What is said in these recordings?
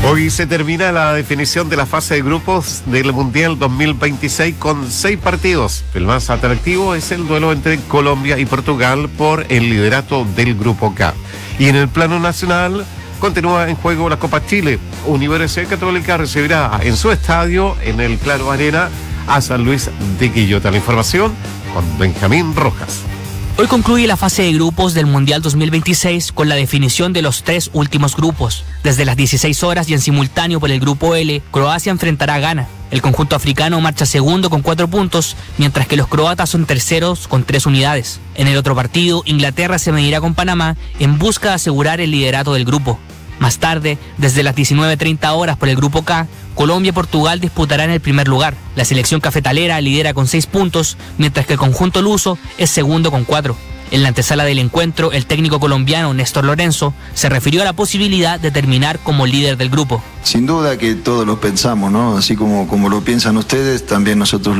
Hoy se termina la definición de la fase de grupos del Mundial 2026 con 6 partidos. El más atractivo es el duelo entre Colombia y Portugal por el liderato del Grupo K. Y en el plano nacional continúa en juego la Copa Chile. Universidad Católica recibirá en su estadio, en el Claro Arena, a San Luis de Quillota. La información con Benjamín Rojas. Hoy concluye la fase de grupos del Mundial 2026 con la definición de los 3 últimos grupos. Desde las 16 horas y en simultáneo por el Grupo L, Croacia enfrentará a Ghana. El conjunto africano marcha segundo con 4 puntos, mientras que los croatas son terceros con 3 unidades. En el otro partido, Inglaterra se medirá con Panamá en busca de asegurar el liderato del grupo. Más tarde, desde las 19:30 horas por el Grupo K, Colombia y Portugal disputarán el primer lugar. La selección cafetalera lidera con 6 puntos, mientras que el conjunto luso es segundo con 4. En la antesala del encuentro, el técnico colombiano Néstor Lorenzo se refirió a la posibilidad de terminar como líder del grupo. Sin duda que todos lo pensamos, ¿no? Así como lo piensan ustedes, también nosotros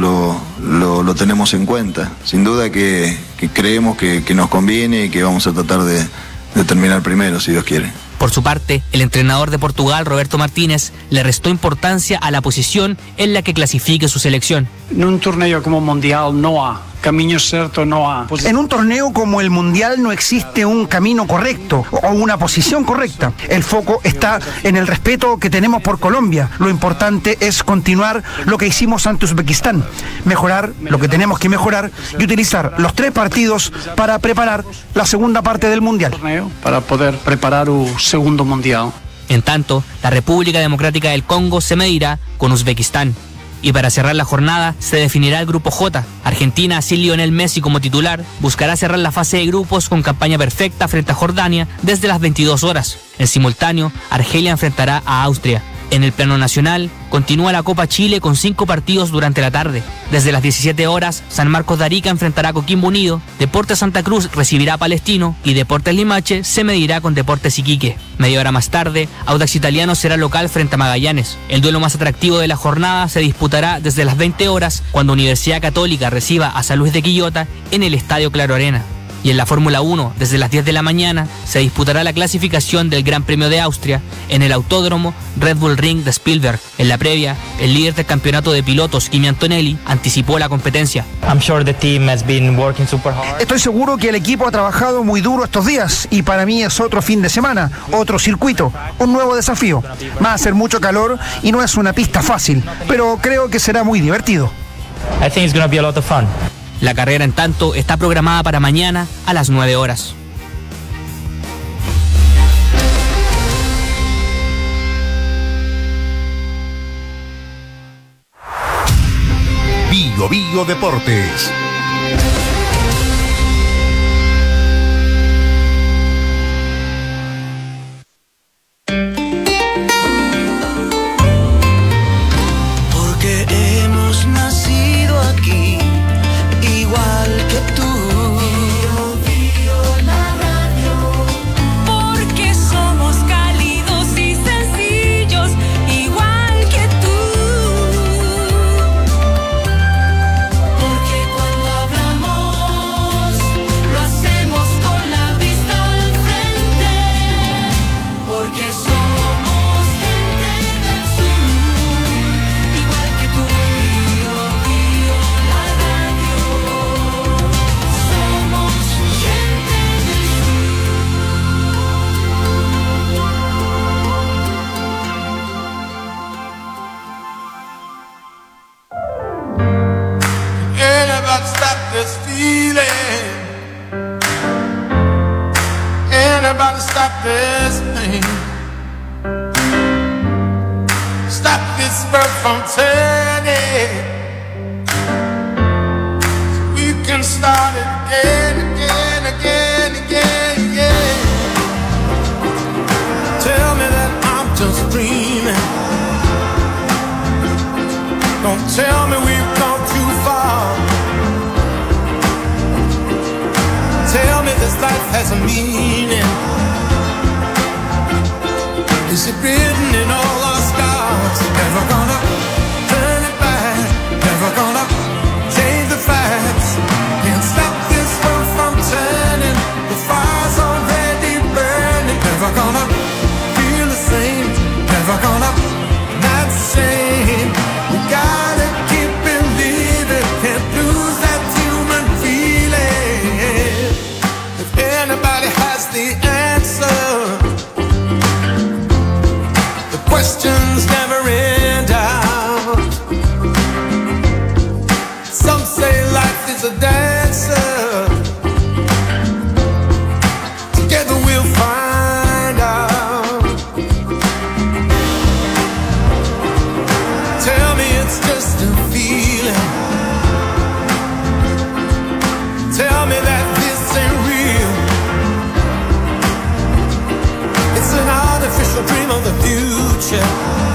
lo tenemos en cuenta. Sin duda que creemos que nos conviene y que vamos a tratar de terminar primero, si Dios quiere. Por su parte, el entrenador de Portugal, Roberto Martínez, le restó importancia a la posición en la que clasifique su selección. En un torneo como Mundial no hay camino cierto, no hay. En un torneo como el Mundial no existe un camino correcto o una posición correcta. El foco está en el respeto que tenemos por Colombia. Lo importante es continuar lo que hicimos ante Uzbekistán, mejorar lo que tenemos que mejorar y utilizar los 3 partidos para preparar la segunda parte del Mundial. Para poder preparar un segundo Mundial. En tanto, la República Democrática del Congo se medirá con Uzbekistán. Y para cerrar la jornada, se definirá el Grupo J. Argentina, sin Lionel Messi como titular, buscará cerrar la fase de grupos con campaña perfecta frente a Jordania desde las 22 horas. En simultáneo, Argelia enfrentará a Austria. En el plano nacional, continúa la Copa Chile con 5 partidos durante la tarde. Desde las 17 horas, San Marcos de Arica enfrentará a Coquimbo Unido, Deportes Santa Cruz recibirá a Palestino y Deportes Limache se medirá con Deportes Iquique. Media hora más tarde, Audax Italiano será local frente a Magallanes. El duelo más atractivo de la jornada se disputará desde las 20 horas cuando Universidad Católica reciba a San Luis de Quillota en el Estadio Claro Arena. Y en la Fórmula 1, desde las 10 de la mañana, se disputará la clasificación del Gran Premio de Austria en el Autódromo Red Bull Ring de Spielberg. En la previa, el líder del campeonato de pilotos, Kimi Antonelli, anticipó la competencia. Estoy seguro que el equipo ha trabajado muy duro estos días y para mí es otro fin de semana, otro circuito, un nuevo desafío. Va a hacer mucho calor y no es una pista fácil, pero creo que será muy divertido. La carrera, en tanto, está programada para mañana a las 9 horas. Bio Bio Deportes. Never gonna wearing down. Some say life is a dancer. Together we'll find out. Tell me it's just a feeling. Tell me that this ain't real. It's an artificial dream of the future.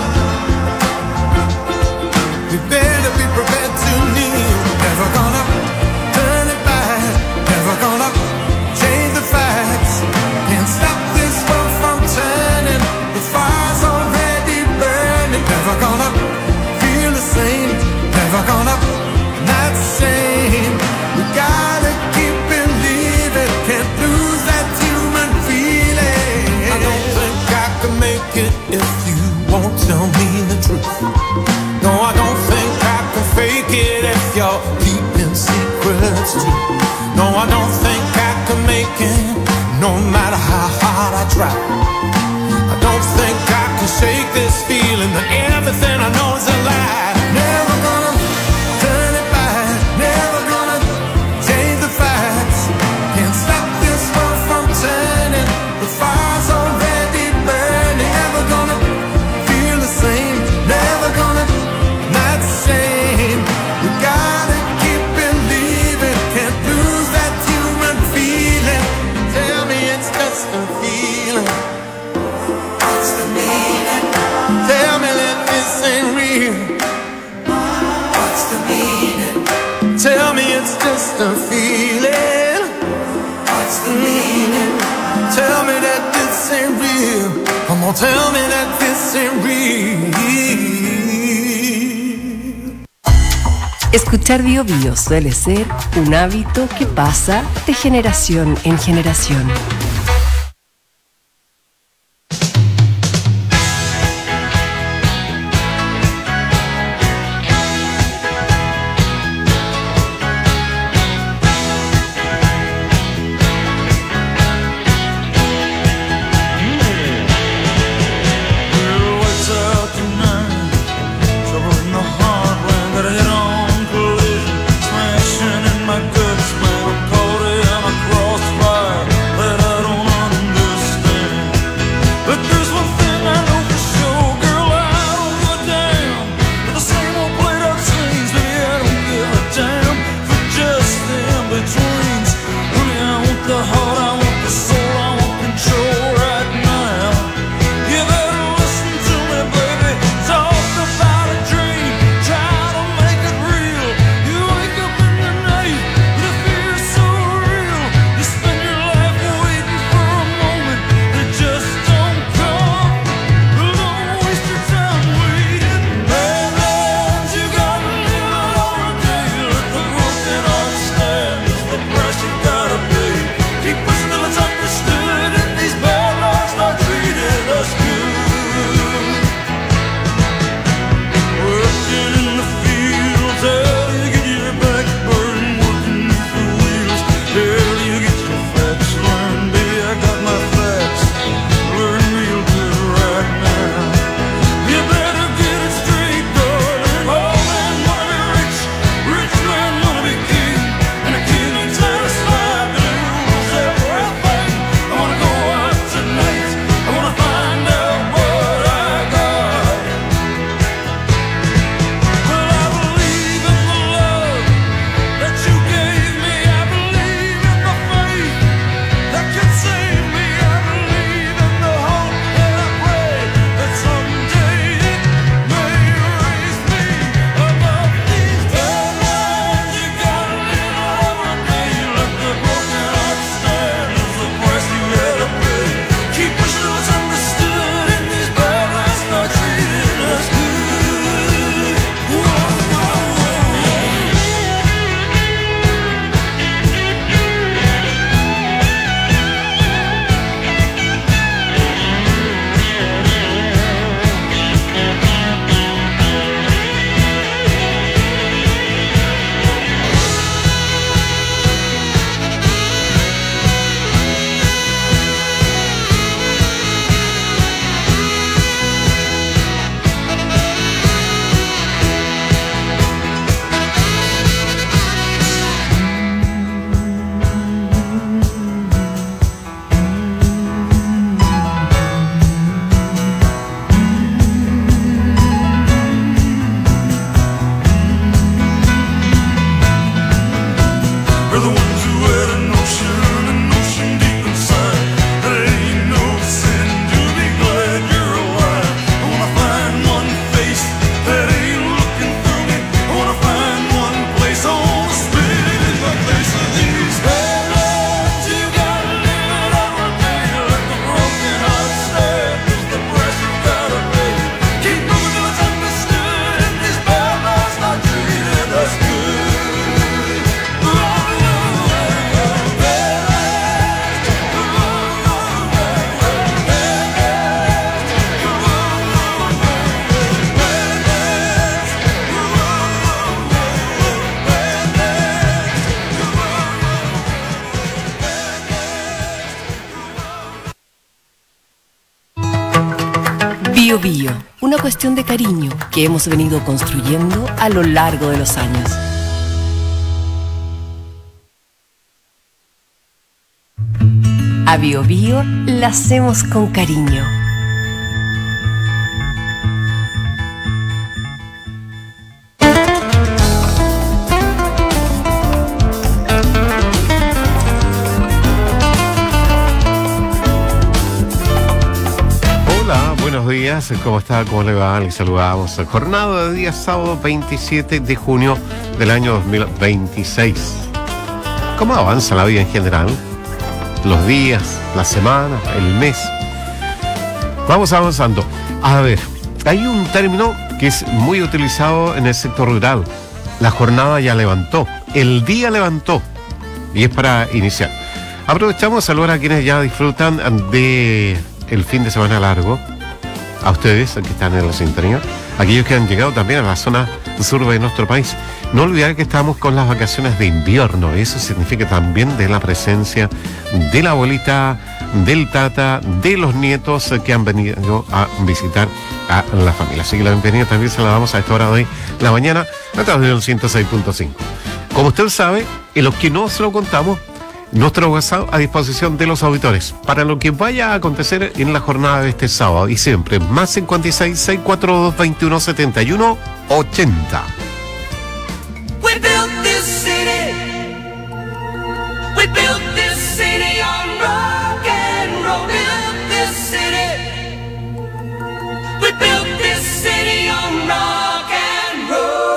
We better be prepared to kneel. Never gonna turn it back. Never gonna change the facts. Can't stop this world from turning. The fire's already burning. Never gonna feel the same. Never gonna not the same. We gotta keep believing. Can't lose that human feeling. I don't think I can make it if you won't tell me the truth. No, I don't think I can fake it if you're keeping secrets too. No, I don't think I can make it, no matter how hard I try. I don't think I can shake this feeling that everything I know is a lie. Never gonna turn it back. Never gonna change the facts. Can't stop this world from turning. The fire's already burning. Never gonna feel the same. Never gonna not the same. We gotta keep believing. Can't lose that human feeling. Tell me it's just a feeling. What's the meaning? Tell me that this ain't real. What's the meaning? Tell me it's just a feeling. What's the meaning? Tell me that this ain't real. Come on, tell me that this ain't real. Escuchar Bio Bio suele ser un hábito que pasa de generación en generación. My guts, man, I'm caught in a crossfire that I don't cuestión de cariño que hemos venido construyendo a lo largo de los años. A Bio Bio la hacemos con cariño. Buenos días, ¿cómo está? ¿Cómo le va? Les saludamos. Jornada de día sábado 27 de junio del año 2026. ¿Cómo avanza la vida en general? Los días, la semana, el mes. Vamos avanzando. A ver, hay un término que es muy utilizado en el sector rural. La jornada ya levantó, el día levantó. Y es para iniciar. Aprovechamos a saludar a quienes ya disfrutan de el fin de semana largo. A ustedes que están en la sintonía, aquellos que han llegado también a la zona sur de nuestro país. No olvidar que estamos con las vacaciones de invierno. Eso significa también de la presencia de la abuelita, del tata, de los nietos que han venido a visitar a la familia. Así que la bienvenida también se la damos a esta hora de la mañana a través del 106.5. Como usted sabe, en los que no se lo contamos, nuestro WhatsApp a disposición de los auditores para lo que vaya a acontecer en la jornada de este sábado y siempre más 56 642 21 71 80. We built this city. We built this city on rock and roll. Built this city. We built this city on rock and roll.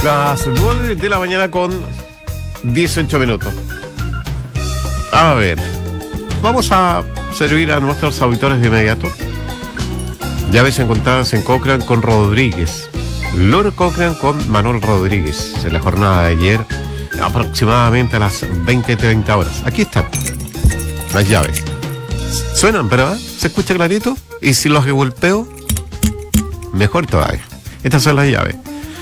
Las 9 de la mañana con 18 minutos. A ver, vamos a servir a nuestros auditores de inmediato. Llaves encontradas en Cochrane con Rodríguez. Lord Cochrane con Manuel Rodríguez. En la jornada de ayer, aproximadamente a las 20:30 horas. Aquí están las llaves. Suenan, ¿verdad? ¿Se escucha clarito? Y si los golpeo, mejor todavía. Estas son las llaves.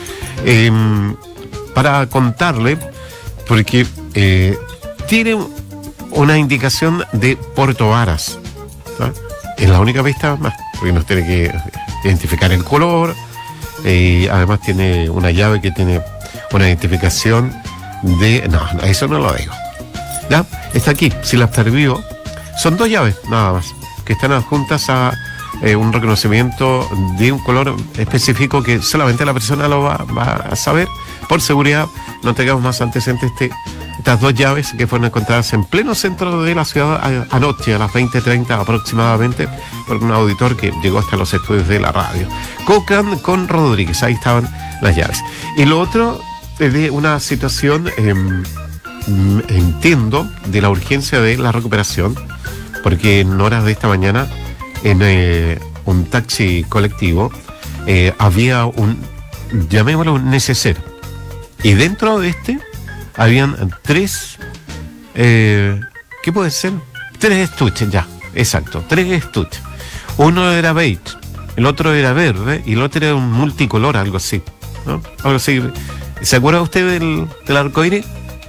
Para contarle, porque tiene una indicación de Puerto Varas, ¿no? Es la única pista más, porque nos tiene que identificar el color. Además tiene una llave que tiene una identificación de... No, eso no lo digo. ¿Ya? Está aquí, si la observo, son 2 llaves nada más, que están adjuntas a un reconocimiento de un color específico que solamente la persona lo va a saber. Por seguridad, no tengamos más antecedentes. Estas 2 llaves que fueron encontradas en pleno centro de la ciudad anoche a las 20:30 aproximadamente por un auditor que llegó hasta los estudios de la radio. Cochrane con Rodríguez, ahí estaban las llaves. Y lo otro es de una situación, entiendo, de la urgencia de la recuperación, porque en horas de esta mañana en un taxi colectivo había un, llamémoslo, un neceser, y dentro de habían 3, ¿qué puede ser? 3 estuches, ya, exacto, 3 estuches. Uno era beige, el otro era verde y el otro era un multicolor, algo así, ¿no? Algo así. ¿Se acuerda usted del arcoíris?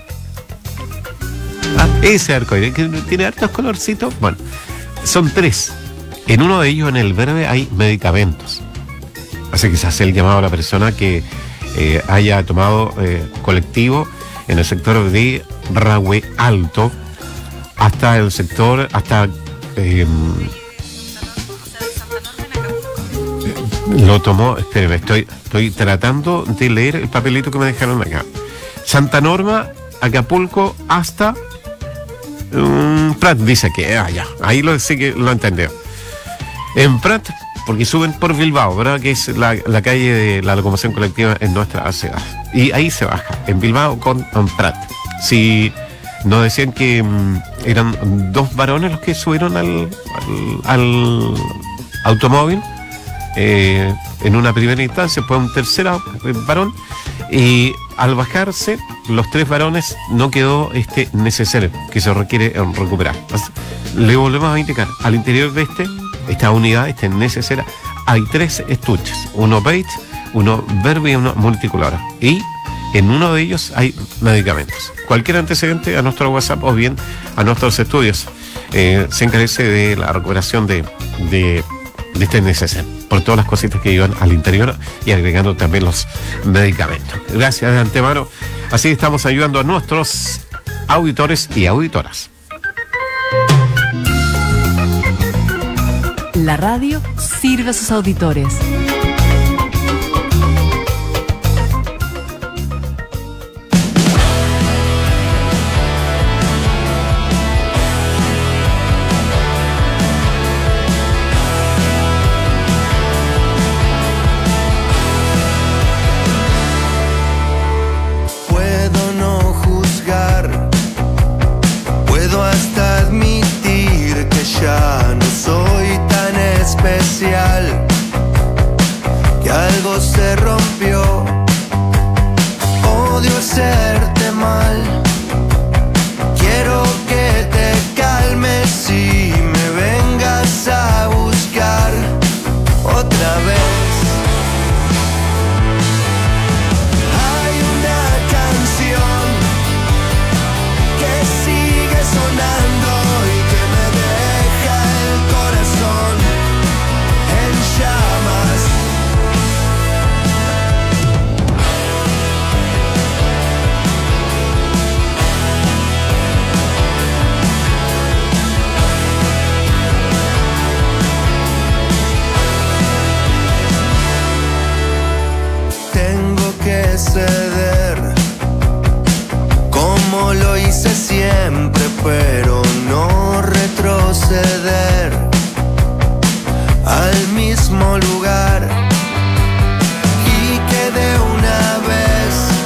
Ese arcoíris, que tiene hartos colorcitos. Bueno, son 3. En uno de ellos, en el verde, hay medicamentos. Así que se hace el llamado a la persona que haya tomado colectivo en el sector de Rahue Alto hasta el sector, lo tomó, espéreme, estoy tratando de leer el papelito que me dejaron acá. Santa Norma, Acapulco, hasta Prat, dice que, ya, ahí sí que lo entendió. En Prat, porque suben por Bilbao, ¿verdad? Que es la calle de la locomoción colectiva en nuestra ciudad. Y ahí se baja, en Bilbao con Prat. Si nos decían que eran 2 varones los que subieron al automóvil, en una primera instancia, fue un tercer varón, y al bajarse, los 3 varones no quedó necesario que se requiere recuperar. Le volvemos a indicar, al interior de esta unidad, necesaria, hay 3 estuches, uno beige, uno verde y uno multicolor, y en uno de ellos hay medicamentos. Cualquier antecedente a nuestro WhatsApp o bien a nuestros estudios se encarece de la recuperación de este necesario, por todas las cositas que iban al interior y agregando también los medicamentos. Gracias de antemano. Así estamos ayudando a nuestros auditores y auditoras. La radio sirve a sus auditores. Puedo no juzgar, puedo hasta admitir que ya no soy tan especial, que algo se rompió. Odio hacerte mal, quiero que te calmes y me vengas a buscar otra vez. Hay una canción que sigue sonando y que me deja el corazón en llamas. Tengo que ceder, como lo hice siempre, pero no retroceder al mismo lugar, y que de una vez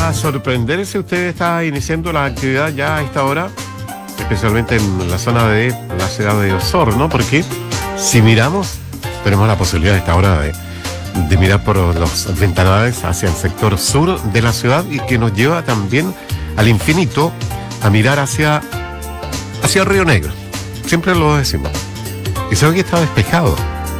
a sorprender si usted está iniciando la actividad ya a esta hora, especialmente en la zona de la ciudad de Osorno, porque si miramos, tenemos la posibilidad a esta hora de mirar por los ventanales hacia el sector sur de la ciudad y que nos lleva también al infinito a mirar hacia Río Negro. Siempre lo decimos. Y se ve que está despejado.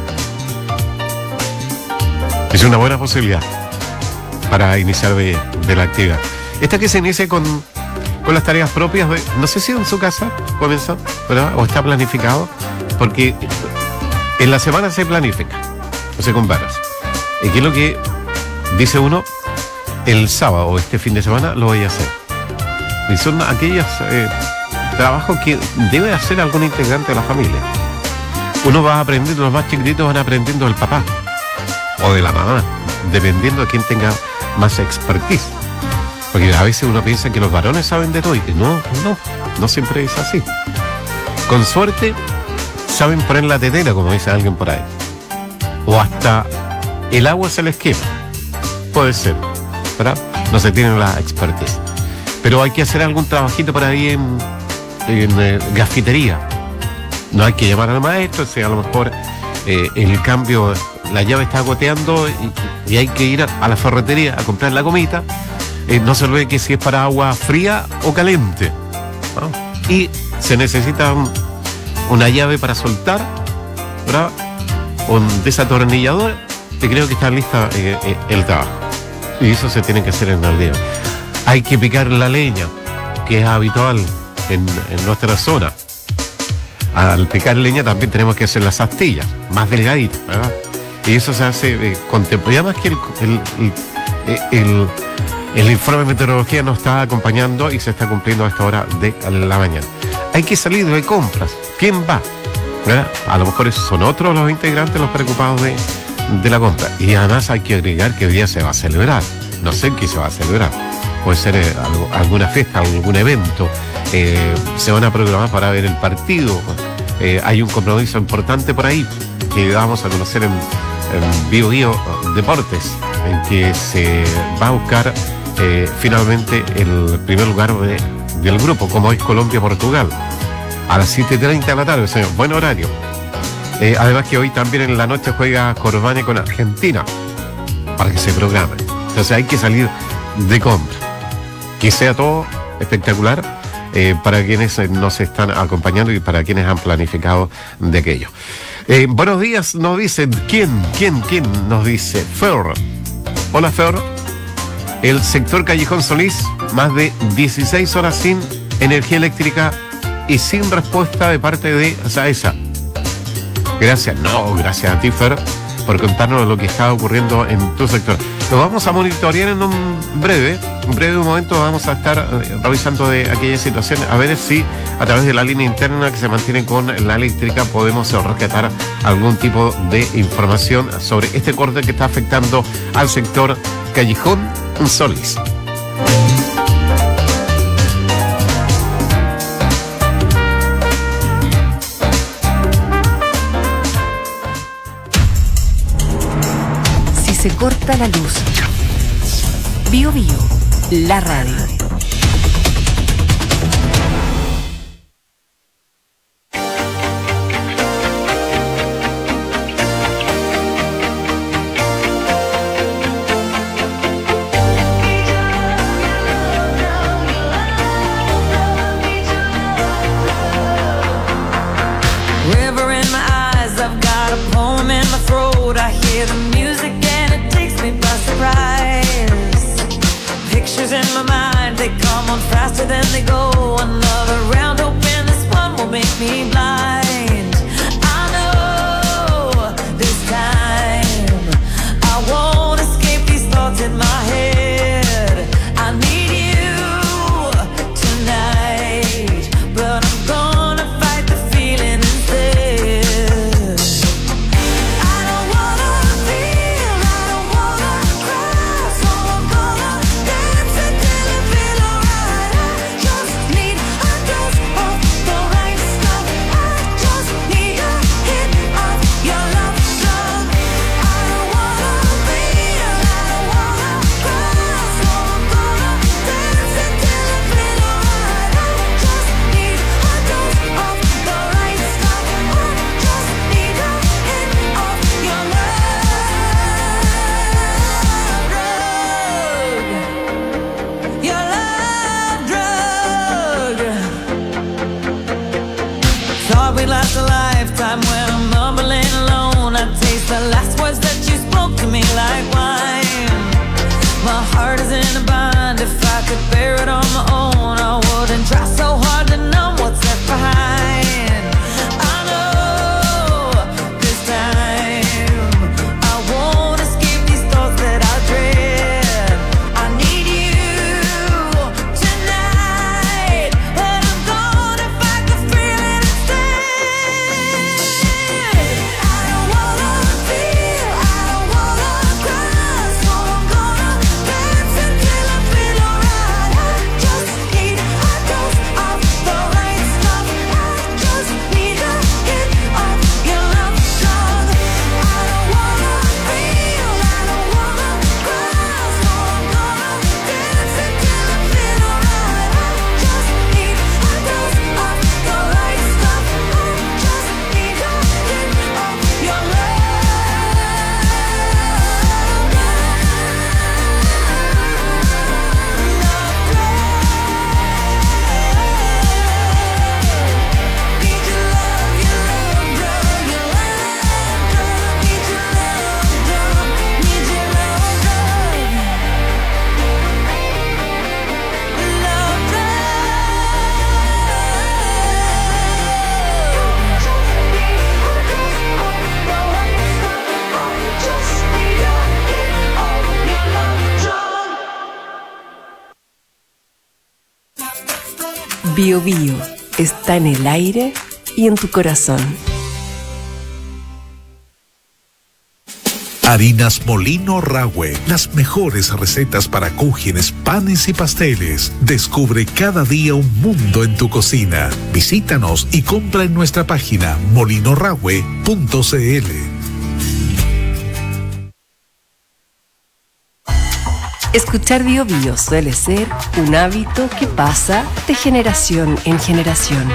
Es una buena posibilidad para iniciar de la actividad. Esta que se inicie con las tareas propias, no sé si en su casa comenzó, ¿verdad? O está planificado, porque en la semana se planifica, o se comparas. ¿Y qué es lo que dice uno? El sábado o este fin de semana lo voy a hacer. Y son aquellos trabajos que debe hacer algún integrante de la familia. Uno va aprendiendo, los más chiquititos van aprendiendo del papá o de la mamá, dependiendo de quién tenga más expertise. Porque a veces uno piensa que los varones saben de todo y que no siempre es así. Con suerte saben poner la tetera, como dice alguien por ahí. O hasta el agua se les quema. Puede ser, ¿verdad? No se tiene la expertise. Pero hay que hacer algún trabajito por ahí en gafitería. No hay que llamar al maestro, si a lo mejor el cambio, la llave está goteando y hay que ir a la ferretería a comprar la gomita. No se olvide que si es para agua fría o caliente, ¿no? Y se necesita una llave para soltar, ¿verdad? Un desatornillador, y creo que está lista el trabajo. Y eso se tiene que hacer en el día. Hay que picar la leña, que es habitual en nuestra zona. Al picar leña también tenemos que hacer las astillas, más delgaditas, ¿verdad? Y eso se hace con tiempo. Y además que el informe de meteorología nos está acompañando y se está cumpliendo a esta hora de la mañana. Hay que salir de compras. ¿Quién va? ¿Verdad? A lo mejor son otros los integrantes los preocupados de la compra. Y además hay que agregar que hoy día se va a celebrar. No sé qué se va a celebrar. Puede ser alguna fiesta, algún evento. Se van a programar para ver el partido. Hay un compromiso importante por ahí que vamos a conocer en Bio Deportes, en que se va a buscar finalmente el primer lugar del grupo, como es Colombia-Portugal, a las 7:30 de la tarde, señor. Buen horario. Además que hoy también en la noche juega Corbani con Argentina, para que se programe. Entonces hay que salir de compra. Que sea todo espectacular para quienes nos están acompañando y para quienes han planificado de aquello. Buenos días, nos dicen, ¿quién nos dice? Fer. Hola, Fer. El sector Callejón Solís, más de 16 horas sin energía eléctrica y sin respuesta de parte de SAESA. Gracias a ti, Fer, por contarnos lo que está ocurriendo en tu sector. Lo vamos a monitorear en un breve momento. Vamos a estar revisando de aquella situación, a ver si a través de la línea interna que se mantiene con la eléctrica podemos rescatar algún tipo de información sobre este corte que está afectando al sector Callejón Solís. Se corta la luz. Bio, la radio. River in my eyes, I've got a poem in my throat. I hear the music by surprise. Pictures in my mind, they come on faster than they go. Another round, hoping this one will make me blind. I know this time I won't escape these thoughts in my head. I need you tonight, but I'm gonna fight the feeling instead. Bio Bio está en el aire y en tu corazón. Harinas Molino Rahue, las mejores recetas para cúgenes, panes y pasteles. Descubre cada día un mundo en tu cocina. Visítanos y compra en nuestra página molinorahue.cl. Escuchar Bio Bio suele ser un hábito que pasa de generación en generación.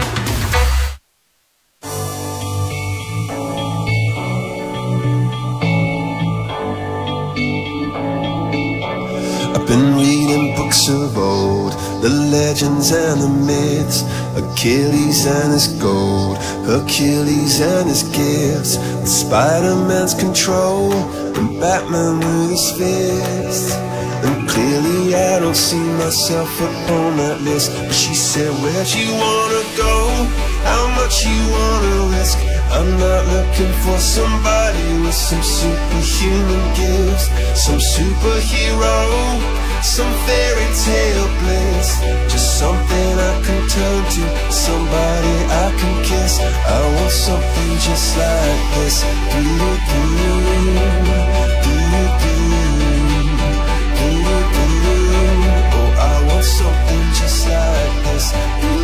Been reading books of old, the legends and the myths, Achilles and his gold, Hercules and his gifts, and Spider-Man's control, and Batman with his fists. And clearly I don't see myself upon that list. But she said, where'd you wanna go? How much you wanna risk? I'm not looking for somebody with some superhuman gifts, some superhero, some fairy tale bliss. Just something I can turn to, somebody I can kiss. I want something just like this. Oh, I want something just like this.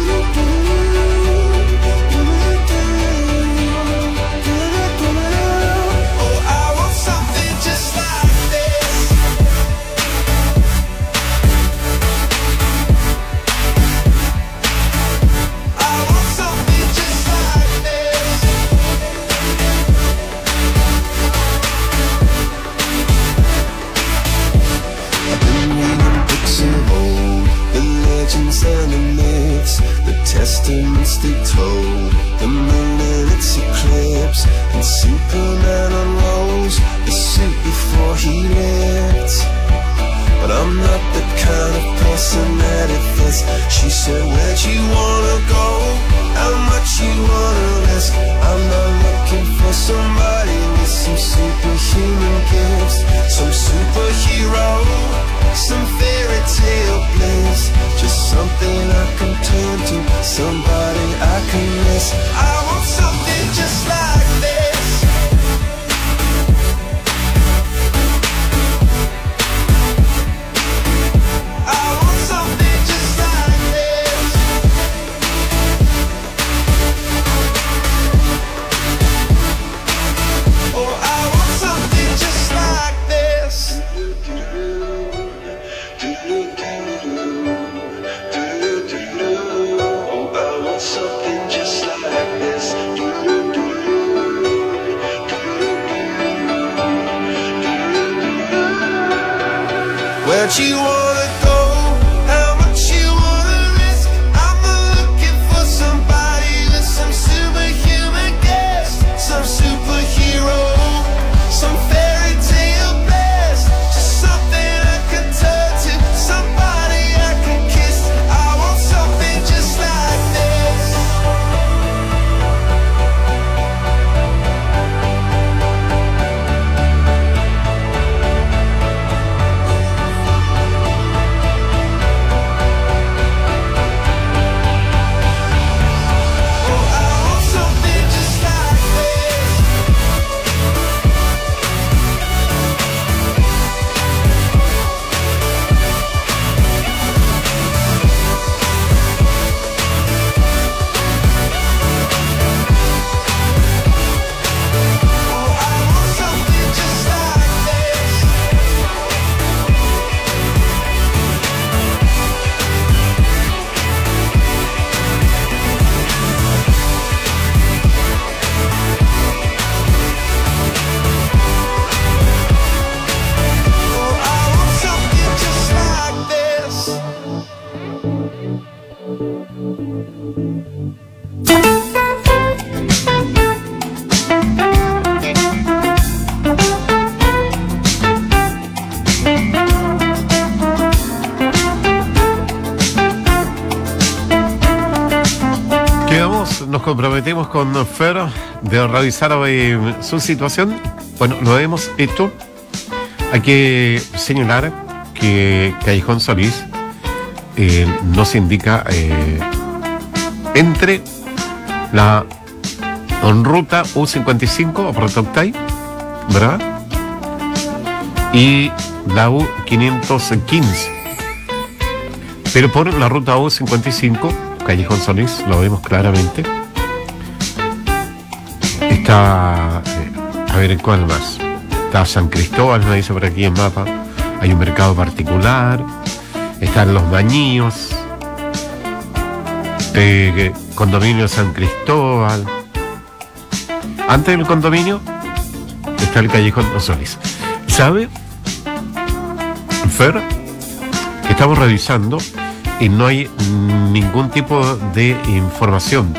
And the myths, the testaments they told, the moon and its eclipse, and Superman unrolls the suit before he lived. But I'm not the kind of person that it fits. She said, where'd you wanna go? How much you wanna risk? I'm not looking for somebody with some superhuman gifts, some superhero, some fairy tale bliss. Just something I can turn to, somebody I can miss. I want something just like this. I want something just like this. Oh, I want something just like this. Something just like this. Where'd you wanna go? How much you wanna risk? I'm not looking for somebody with some superhuman gifts, some superhero, some fairy tale bliss. Just something I can turn to, somebody I can kiss. I want something just like this. Nos comprometemos con Fer de revisar hoy su situación. Bueno, lo hemos hecho. Hay que señalar que Callejón Solís nos indica entre la ruta U55, Puerto Octay, ¿verdad? Y la U515. Pero por la ruta U55, Callejón Solís, lo vemos claramente. Está, a ver, ¿en cuál más? Está San Cristóbal, me dice por aquí en mapa. Hay un mercado particular. Están los Bañíos. Condominio San Cristóbal. Antes del condominio está el Callejón Solís. ¿Sabe, Fer? Estamos revisando y no hay ningún tipo de información.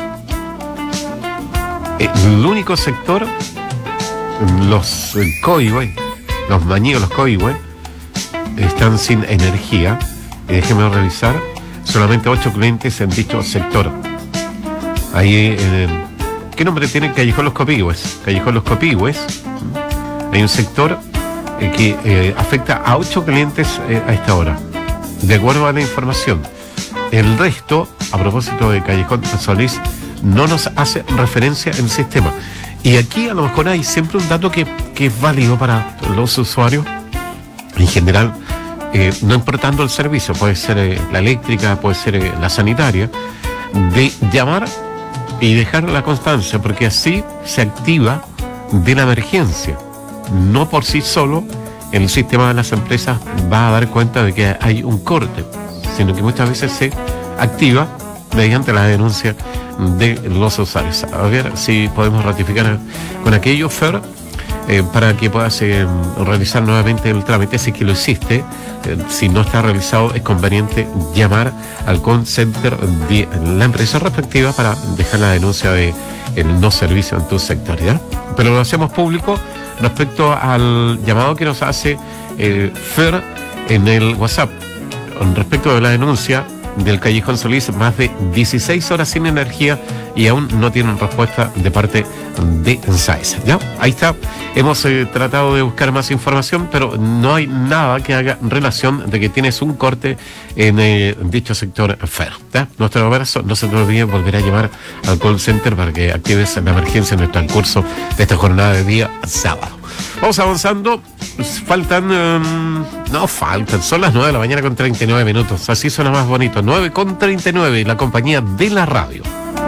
El único sector, los Coihue, los Bañíos, los Coihue, están sin energía. Déjenme revisar. Solamente 8 clientes en dicho sector. Ahí, ¿qué nombre tiene Callejón Los Copihües? Callejón Los Copihües. Hay un sector que afecta a 8 clientes a esta hora, de acuerdo a la información. El resto, a propósito de Callejón Solís, no nos hace referencia en el sistema. Y aquí a lo mejor hay siempre un dato que es válido para los usuarios en general. No importando el servicio, puede ser la eléctrica, puede ser la sanitaria, de llamar y dejar la constancia, porque así se activa de la emergencia. No por sí solo el sistema de las empresas va a dar cuenta de que hay un corte, sino que muchas veces se activa mediante la denuncia de los usuarios. A ver si podemos ratificar con aquello, Fer, para que puedas realizar nuevamente el trámite. Si que lo hiciste, si no está realizado, es conveniente llamar al call center de la empresa respectiva para dejar la denuncia de el no servicio en tu sector, ¿ya? Pero lo hacemos público respecto al llamado que nos hace Fer en el WhatsApp respecto de la denuncia del Callejón Solís. Más de 16 horas sin energía y aún no tienen respuesta de parte de SAES. ¿Ya? Ahí está. Hemos tratado de buscar más información, pero no hay nada que haga relación de que tienes un corte en dicho sector, Fer. ¿Ya? Nuestro abrazo. No se te olvide volver a llamar al call center para que actives la emergencia en el transcurso de esta jornada de día sábado. Vamos avanzando. Son las 9 de la mañana con 39 minutos. Así suena más bonito. 9 con 39, la compañía de la radio.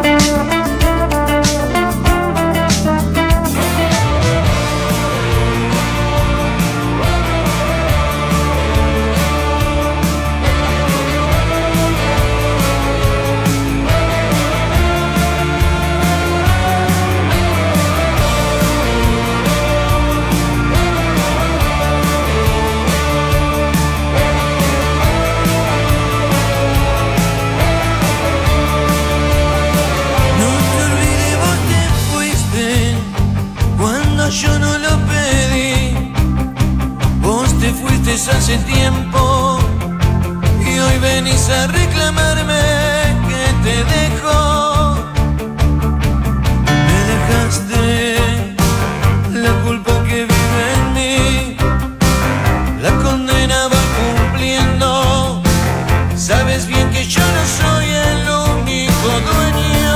Hace tiempo y hoy venís a reclamarme que te dejo. Me dejaste la culpa que vive en mí, la condena va cumpliendo. Sabes bien que yo no soy el único dueño.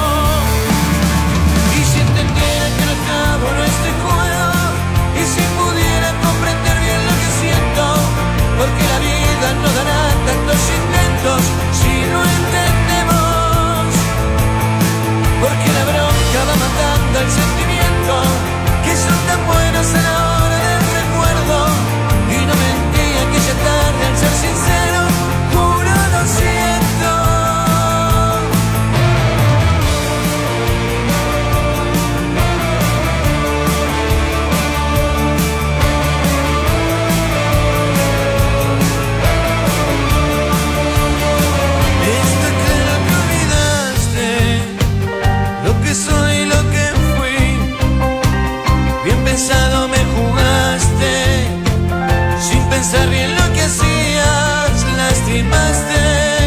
Y si entendiera que no acabo en este juego, y si pudiera comprender bien lo que siento, porque la vida no dará tantos intentos si no entendemos, porque la bronca va matando el sentimiento, que son tan buenos a la hora del recuerdo, y no mentí aquella tarde al ser sincero, juro lo siento. Soy lo que fui, bien pensado me jugaste, sin pensar bien lo que hacías, lastimaste.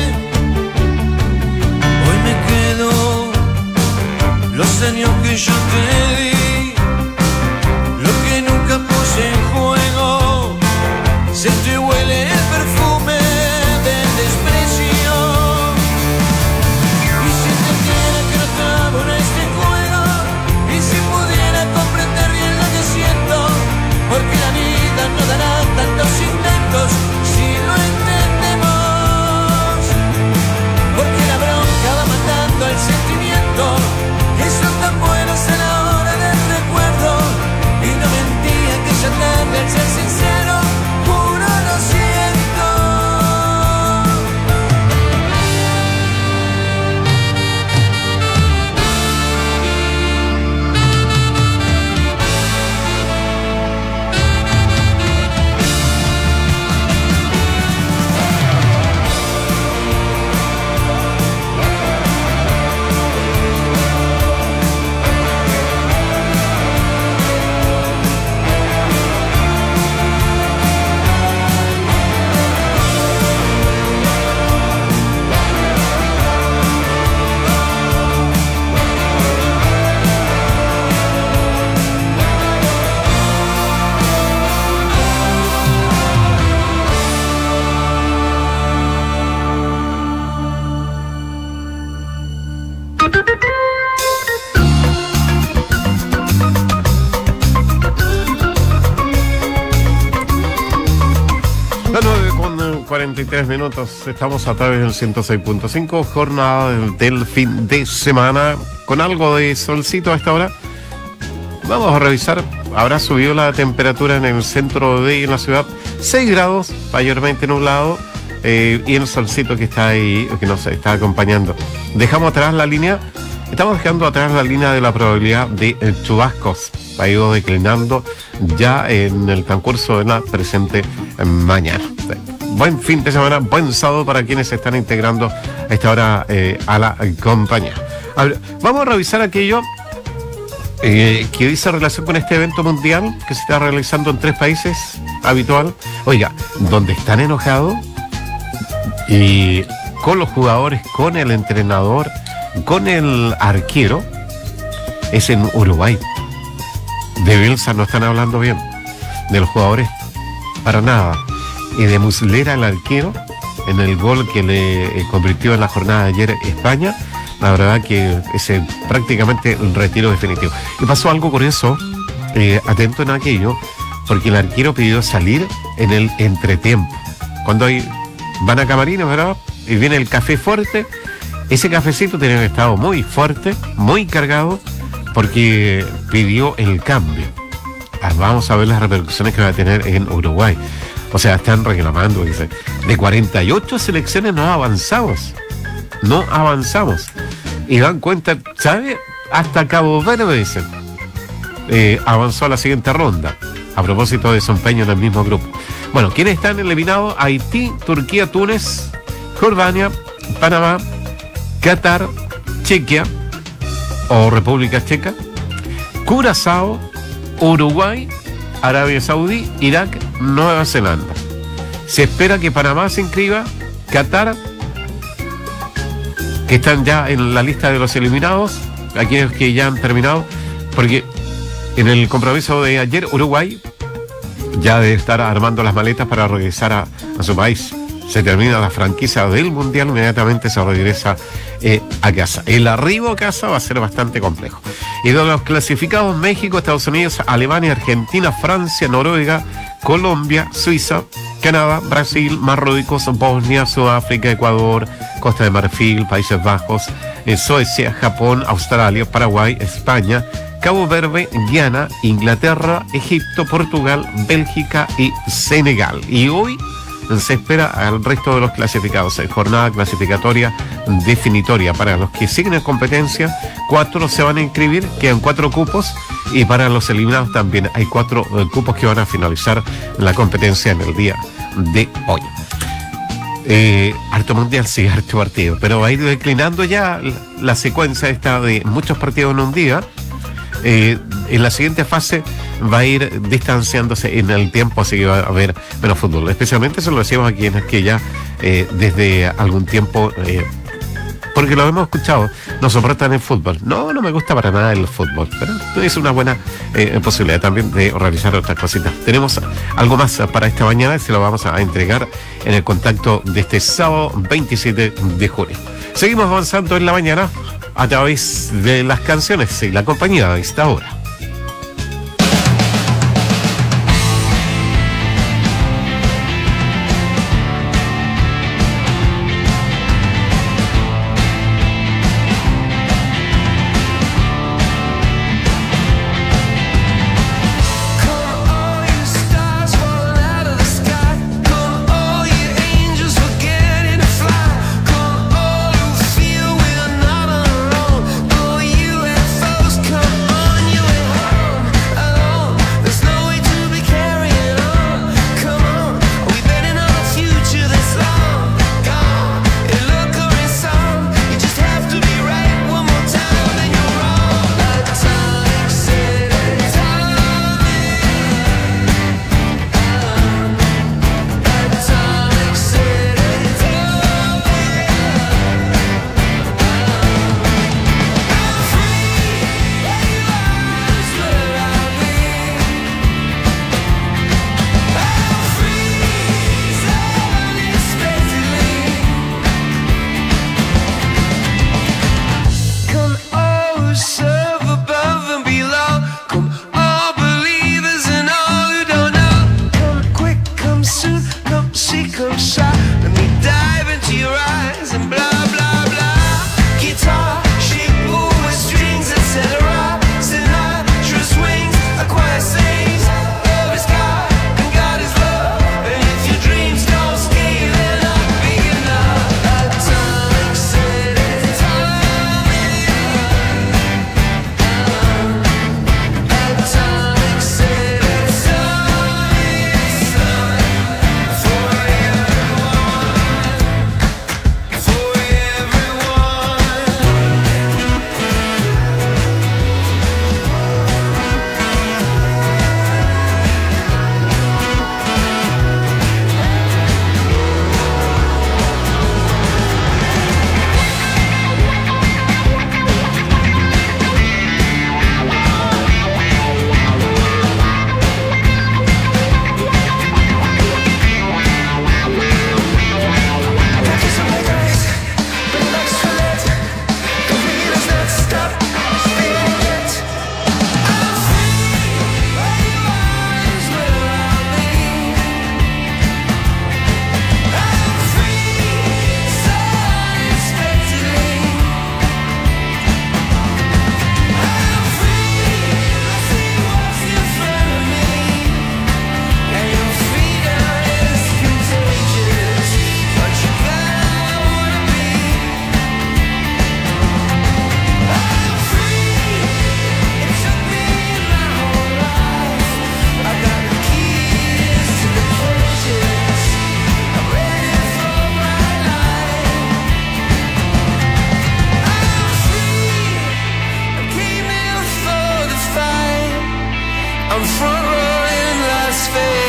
Hoy me quedo los años que yo te di, lo que nunca puse en juego, se te huele el perfume del desprecio. Y si te 43 minutos. Estamos a través del 106.5, jornada del fin de semana, con algo de solcito a esta hora. Vamos a revisar, habrá subido la temperatura en el centro de la ciudad, 6 grados, mayormente nublado, y el solcito que está ahí, que nos está acompañando. Estamos dejando atrás la línea de la probabilidad de chubascos. Ha ido declinando ya en el transcurso de la presente mañana. Buen fin de semana, buen sábado para quienes se están integrando a esta hora a la compañía. A ver, vamos a revisar aquello que dice relación con este evento mundial que se está realizando en 3 países habitual. Oiga, donde están enojados y con los jugadores, con el entrenador, con el arquero, es en Uruguay. De Bielsa no están hablando bien, de los jugadores para nada, y de Muslera, el arquero, en el gol que le convirtió en la jornada de ayer España. La verdad que ese prácticamente el retiro definitivo. Y pasó algo curioso, atento en aquello, porque el arquero pidió salir en el entretiempo. Cuando van a camarines, ¿verdad? Y viene el café fuerte, ese cafecito tiene un estado muy fuerte, muy cargado, porque pidió el cambio. Vamos a ver las repercusiones que va a tener en Uruguay. O sea, están reclamando, dice, de 48 selecciones no avanzamos. Y dan cuenta, ¿sabe? Hasta Cabo Verde, dicen, avanzó a la siguiente ronda, a propósito de su empeño en el mismo grupo. Bueno, ¿quiénes están eliminados? Haití, Turquía, Túnez, Jordania, Panamá, Qatar, Chequia o República Checa, Curazao, Uruguay, Arabia Saudí, Irak, Nueva Zelanda. Se espera que Panamá se inscriba, Qatar, que están ya en la lista de los eliminados, aquellos que ya han terminado, porque en el compromiso de ayer Uruguay ya debe estar armando las maletas para regresar a su país. Se termina la franquicia del Mundial, inmediatamente se regresa a casa. El arribo a casa va a ser bastante complejo. Y de los clasificados, México, Estados Unidos, Alemania, Argentina, Francia, Noruega, Colombia, Suiza, Canadá, Brasil, Marruecos, Bosnia, Sudáfrica, Ecuador, Costa de Marfil, Países Bajos, Suecia, Japón, Australia, Paraguay, España, Cabo Verde, Guyana, Inglaterra, Egipto, Portugal, Bélgica y Senegal. Y hoy se espera al resto de los clasificados. En jornada clasificatoria definitoria. Para los que siguen en competencia, 4 se van a inscribir, quedan 4 cupos, y para los eliminados también hay 4 cupos que van a finalizar la competencia en el día de hoy. Harto mundial, sí, harto partido, pero va a ir declinando ya la secuencia esta de muchos partidos en un día. En la siguiente fase va a ir distanciándose en el tiempo, así que va a haber menos fútbol. Especialmente eso lo decimos aquí, en que ya desde algún tiempo, porque lo hemos escuchado, nos soportan el fútbol. No me gusta para nada el fútbol, pero es una buena posibilidad también de realizar otras cositas. Tenemos algo más para esta mañana y se lo vamos a entregar en el contacto de este sábado 27 de junio. Seguimos avanzando en la mañana a través de las canciones y la compañía a esta hora. On your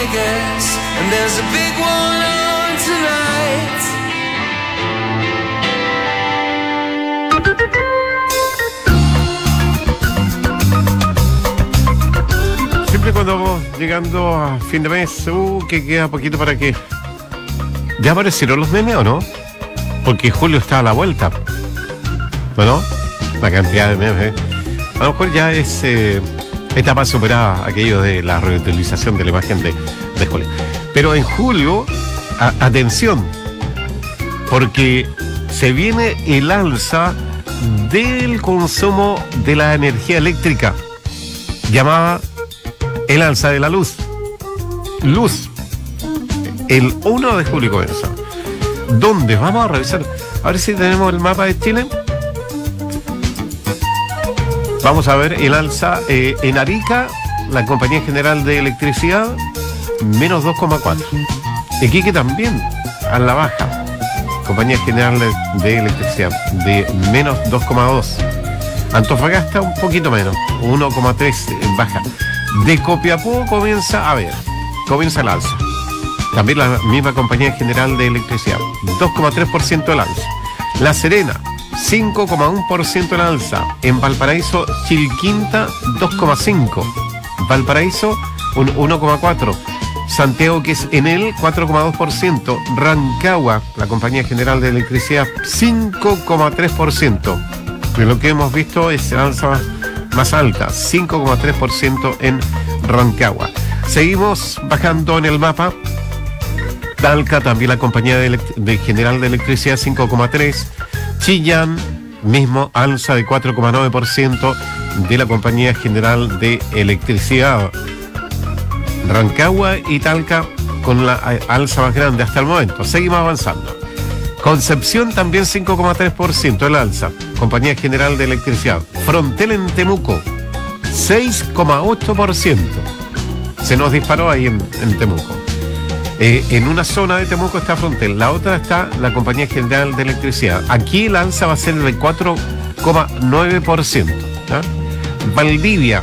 Vegas, and there's a big one on tonight. Siempre cuando vamos llegando a fin de mes, que queda poquito para que... ¿Ya aparecieron los memes o no? Porque julio está a la vuelta. ¿No? La cantidad de memes. A lo mejor ya es etapa superada aquello de la reutilización de la imagen de julio. Pero en julio, atención, porque se viene el alza del consumo de la energía eléctrica, llamada el alza de la luz. El 1 de julio comienza. ¿Dónde? Vamos a revisar. A ver si tenemos el mapa de Chile. Vamos a ver el alza en Arica, la Compañía General de Electricidad, menos 2,4. Iquique también, a la baja. Compañía General de Electricidad, de menos 2,2. Antofagasta un poquito menos, 1,3 en baja. De Copiapó comienza el alza. También la misma Compañía General de Electricidad, 2,3% el alza. La Serena, 5,1% el alza. En Valparaíso, Chilquinta, 2,5%. Valparaíso, un 1,4%. Santiago, que es Enel, 4,2%. Rancagua, la Compañía General de Electricidad, 5,3%. De lo que hemos visto es el alza más alta, 5,3% en Rancagua. Seguimos bajando en el mapa. Talca, también la Compañía General de Electricidad, 5,3%. Chillán, mismo alza de 4,9% de la Compañía General de Electricidad. Rancagua y Talca con la alza más grande hasta el momento. Seguimos avanzando. Concepción también 5,3% el alza. Compañía General de Electricidad. Frontel en Temuco, 6,8%. Se nos disparó ahí en Temuco. En una zona de Temuco está Frontel, la otra está la Compañía General de Electricidad. Aquí el alza va a ser de 4,9%. ¿Ya? Valdivia.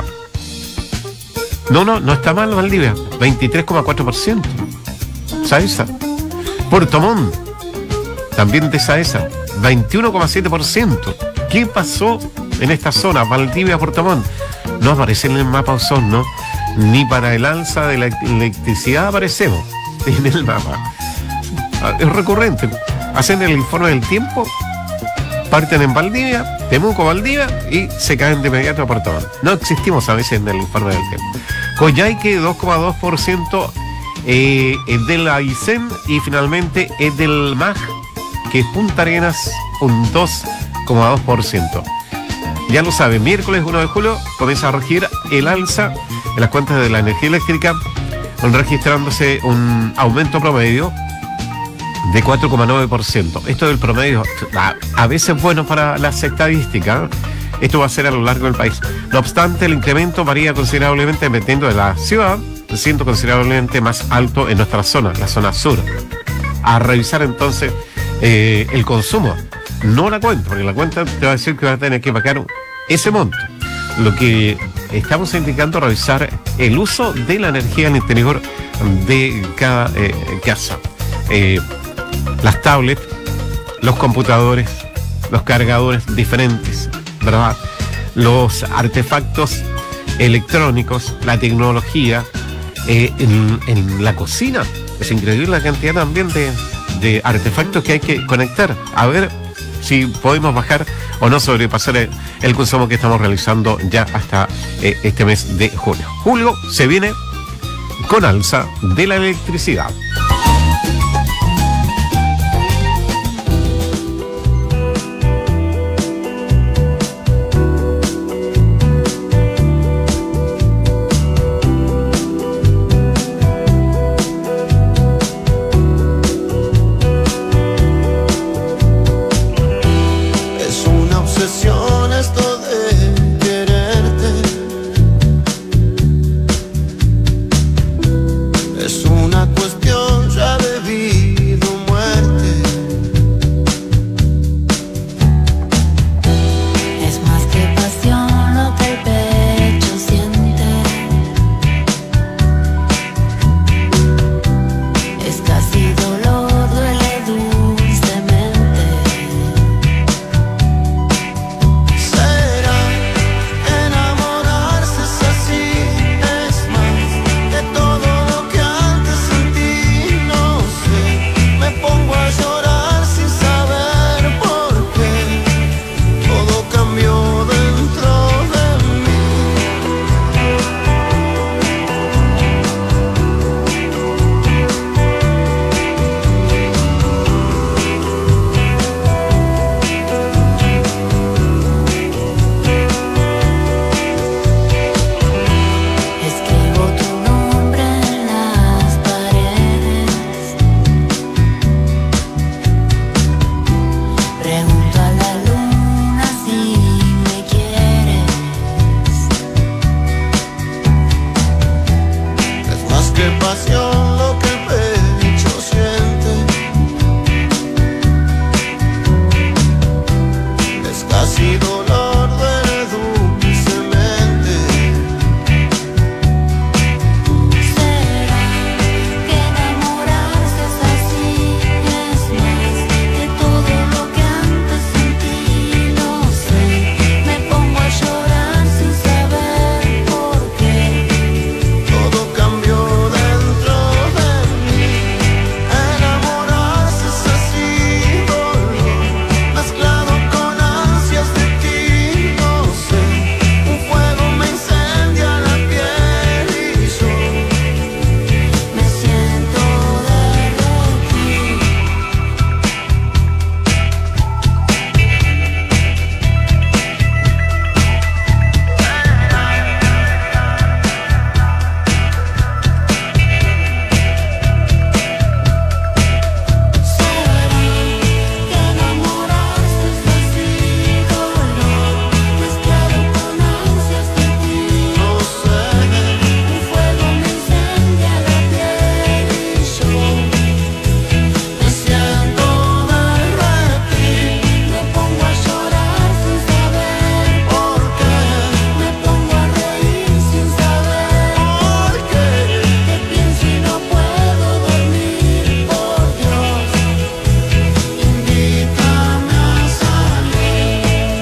No está mal Valdivia, 23,4%. Saesa. Puerto Montt, también de Saesa, 21,7%. ¿Qué pasó en esta zona? Valdivia, Puerto Montt. No aparece en el mapa Osorno, ni para el alza de la electricidad aparecemos en el mapa. Es recurrente. Hacen el informe del tiempo, parten en Valdivia, Temuco, Valdivia, y se caen de inmediato a Puerto Montt. No existimos a veces en el informe del tiempo. Coyhaique, 2,2% de la Aysén, y finalmente del MAG, que es Punta Arenas, un 2,2%. Ya lo saben, miércoles 1 de julio comienza a regir el alza en las cuentas de la energía eléctrica, registrándose un aumento promedio de 4,9%. Esto del promedio a veces bueno para las estadísticas. Esto va a ser a lo largo del país. No obstante, el incremento varía considerablemente dependiendo de la ciudad, siendo considerablemente más alto en nuestra zona, la zona sur. A revisar entonces el consumo, no la cuenta, porque la cuenta te va a decir que va a tener que pagar ese monto. Lo que estamos indicando es revisar el uso de la energía en el interior de cada casa. Las tablets, los computadores, los cargadores diferentes, ¿verdad? Los artefactos electrónicos, la tecnología, en la cocina. Es increíble la cantidad también de artefactos que hay que conectar. A ver si podemos bajar o no sobrepasar el consumo que estamos realizando ya hasta este mes de julio. Julio se viene con alza de la electricidad. Esto de quererte es una cuestión qué pasión lo que el pecho siente. Es casi dolor de dulcemente. Será que enamorarse es así, es más de todo lo que antes sentí, no sé. Me pongo a llorar sin saber por qué. Todo cambió dentro de mí. Enamorarse es así, dolor mezclado con ansias de ti, no sé. Un fuego me incendia la piel y yo Me siento derretir. Será que enamorarse es así, dolor mezclado con ansias de ti, no sé. un fuego me incendia la piel y yo Me siento derretir. me pongo a llorar sin saber ¿Por qué? me pongo a reír sin saber ¿Por qué? te pienso y no puedo dormir, por Dios, Invítame a salir.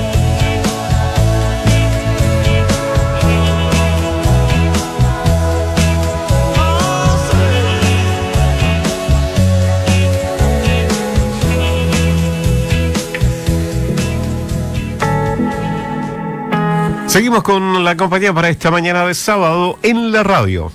Seguimos con la compañía para esta mañana de sábado en la radio.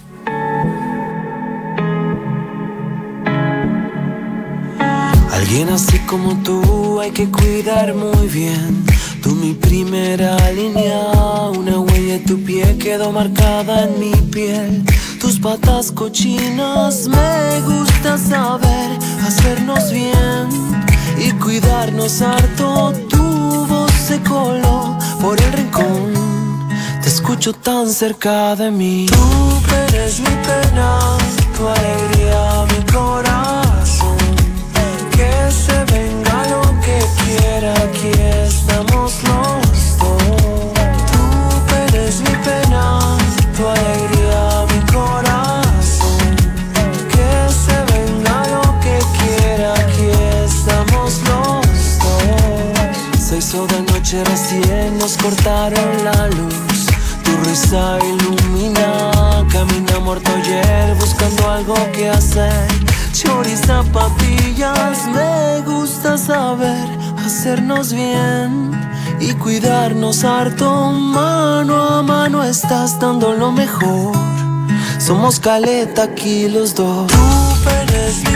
Alguien así como tú hay que cuidar muy bien. Tú mi primera línea, una huella de tu pie quedó marcada en mi piel. Tus patas cochinas me gusta saber hacernos bien y cuidarnos harto. Tu voz se coló por el rincón, te escucho tan cerca de mí. Tú eres mi pena, tu alegría, mi corazón. Que se venga lo que quiera, aquí estamos los dos. Tú eres mi pena, tu alegría, mi corazón. Que se venga lo que quiera, aquí estamos los dos. Se hizo de noche recién, nos cortaron la luz. Tu risa ilumina, camina muerto ayer buscando algo que hacer. Choriza, papillas, me gusta saber hacernos bien y cuidarnos harto. Mano a mano estás dando lo mejor. Somos caleta aquí los dos. Tú eres